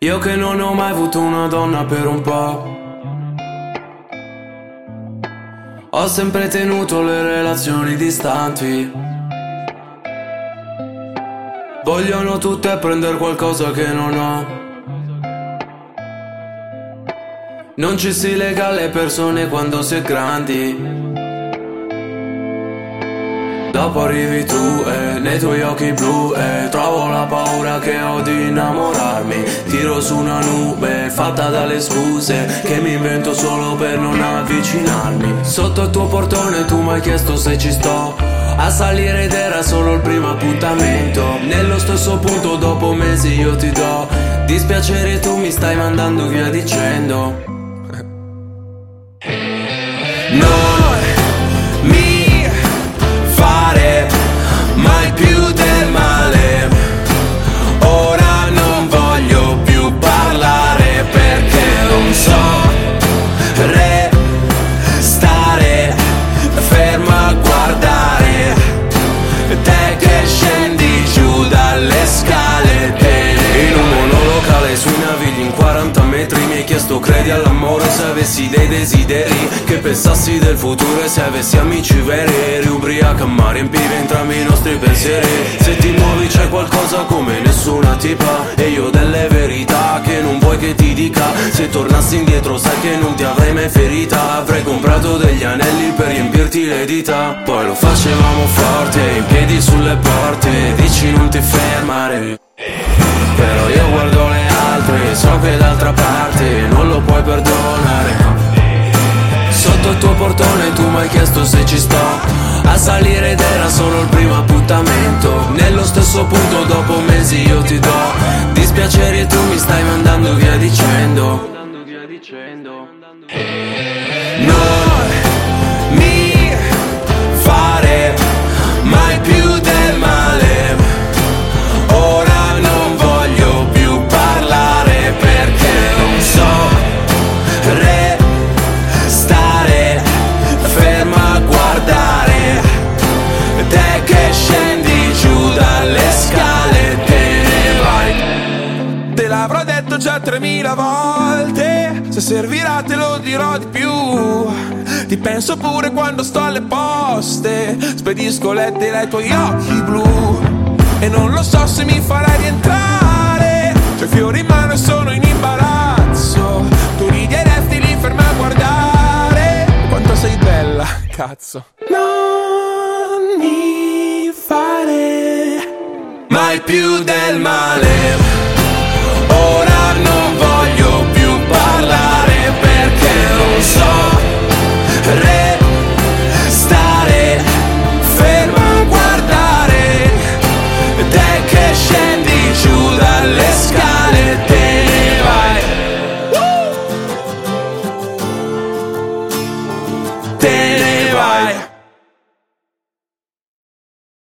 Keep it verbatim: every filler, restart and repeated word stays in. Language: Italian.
Io che non ho mai avuto una donna per un po'. Ho sempre tenuto le relazioni distanti. Vogliono tutte prendere qualcosa che non ho. Non ci si lega alle persone quando si è grandi. Dopo arrivi tu e nei tuoi occhi blu e trovo la paura che ho di innamorarmi. Tiro su una nube fatta dalle scuse che mi invento solo per non avvicinarmi. Sotto il tuo portone tu mi hai chiesto se ci sto a salire ed era solo il primo appuntamento. Nello stesso punto dopo mesi io ti do dispiacere, tu mi stai mandando via dicendo non mi fare mai più del male. Ora non voglio più parlare perché non so restare ferma a guardare te che scendi giù dalle scale. In un monolocale sui navigli in quaranta metri mi hai chiesto credi all'amore se avessi dei desideri, che pensassi del futuro e se avessi amici veri. Eri ubriaca ma riempivi entrambi i nostri pensieri. Se ti muovi c'è qualcosa come nessuna tipa e io delle verità che non vuoi che ti dica. Se tornassi indietro sai che non ti avrei mai ferita. Avrei comprato degli anelli per riempirti le dita. Poi lo facevamo forte, in piedi sulle porte. Dici non ti fermare, però io guardo le altre, so che d'altra parte non lo puoi perdonare. Sotto il tuo portone tu mi hai chiesto se ci sto a salire ed era solo il primo appuntamento. Nello stesso punto dopo mesi io ti do dispiaceri e tu mi stai mandando via dicendo non mi fare mai più del male. Ora non voglio più parlare perché non so restare ferma a guardare te che scendi giù dalle scale. Te ne vai. Te l'avrò detto già tremila volte, se servirà te lo dirò di più. Ti penso pure quando sto alle poste, spedisco lettere ai tuoi occhi blu. E non lo so se mi farai rientrare, c'ho i fiori in mano e sono in imbarazzo. Tu ridi e resti lì ferma a guardare quanto sei bella, cazzo. Non mi fare mai più del male.